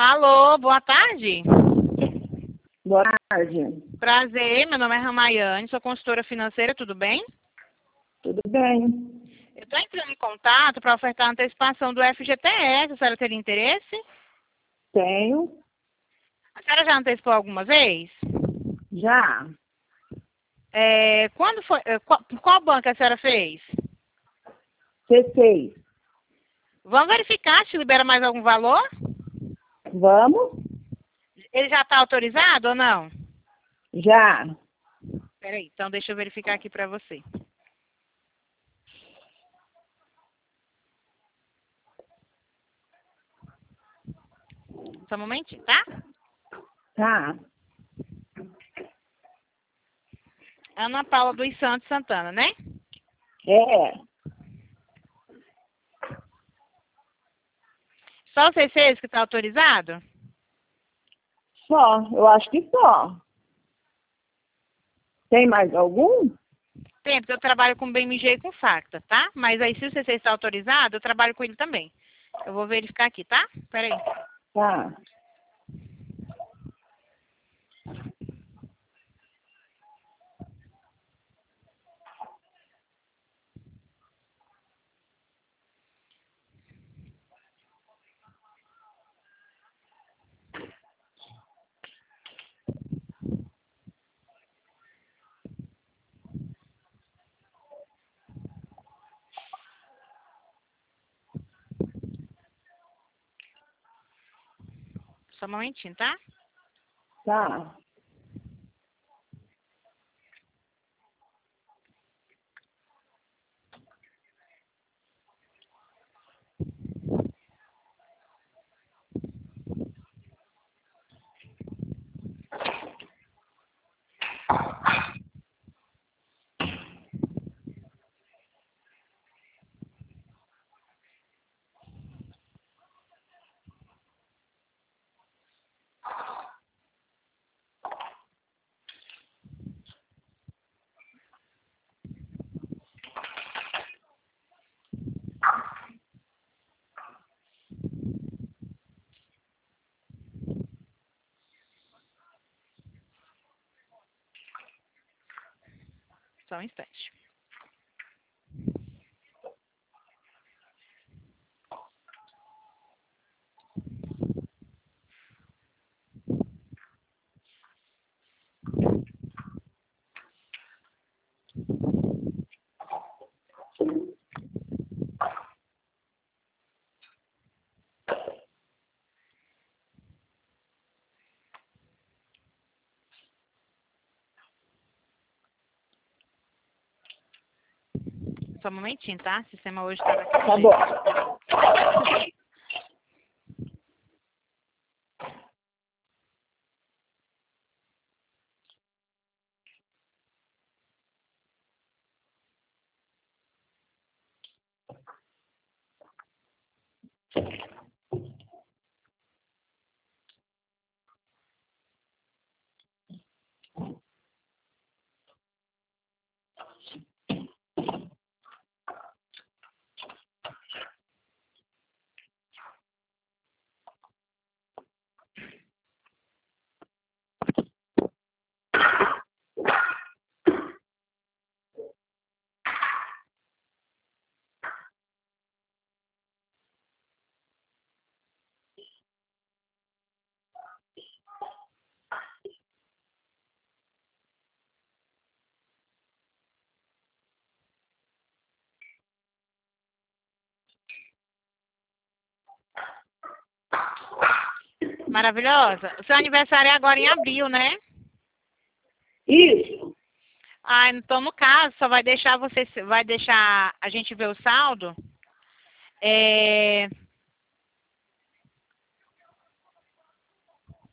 Alô, boa tarde. Boa tarde. Prazer, meu nome é Ramayane, sou consultora financeira, tudo bem? Tudo bem? Eu estou entrando em contato para ofertar a antecipação do FGTS, a senhora teria interesse? Tenho. A senhora já antecipou alguma vez? Já. Quando foi, por qual banco a senhora fez? C6. Vamos verificar se libera mais algum valor? Vamos? Ele já está autorizado ou não? Já. Peraí, então deixa eu verificar aqui para você. Só um momentinho, tá? Tá. Ana Paula dos Santos Santana, né? É. Só o C6 que está autorizado? Só. Eu acho que só. Tem mais algum? Tem, porque eu trabalho com BMG e com Facta, tá? Mas aí se o C6 está autorizado, eu trabalho com ele também. Eu vou verificar aqui, tá? Peraí. Tá. Só um momentinho, tá? Tá. Só um instante. Só um momentinho, tá? O sistema hoje tá daquele Tá jeito. bom. Maravilhosa. O seu aniversário é agora em abril, né? Isso. Ah, então no caso, só vai deixar a gente ver o saldo